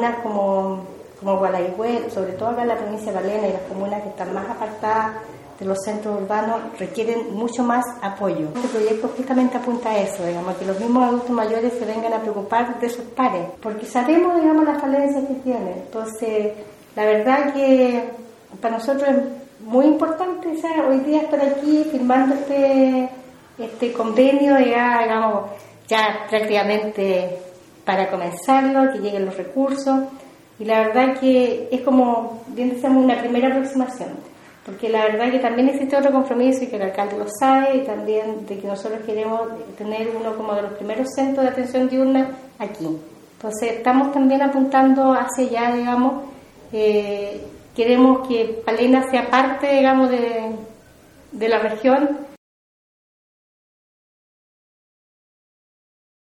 comunas como Gualaihue, sobre todo acá en la provincia de Palena, y las comunas que están más apartadas de los centros urbanos, requieren mucho más apoyo. Este proyecto justamente apunta a eso, digamos, que los mismos adultos mayores se vengan a preocupar de sus pares, porque sabemos, digamos, las falencias que tienen. Entonces, la verdad que para nosotros es muy importante, o sea, hoy día estar aquí firmando este convenio, digamos, ya prácticamente para comenzarlo, que lleguen los recursos, y la verdad que es como, bien decíamos, una primera aproximación, porque la verdad que también existe otro compromiso, y que el alcalde lo sabe, y también de que nosotros queremos tener uno como de los primeros centros de atención diurna aquí. Entonces estamos también apuntando hacia allá, digamos, queremos que Palena sea parte, digamos, de la región,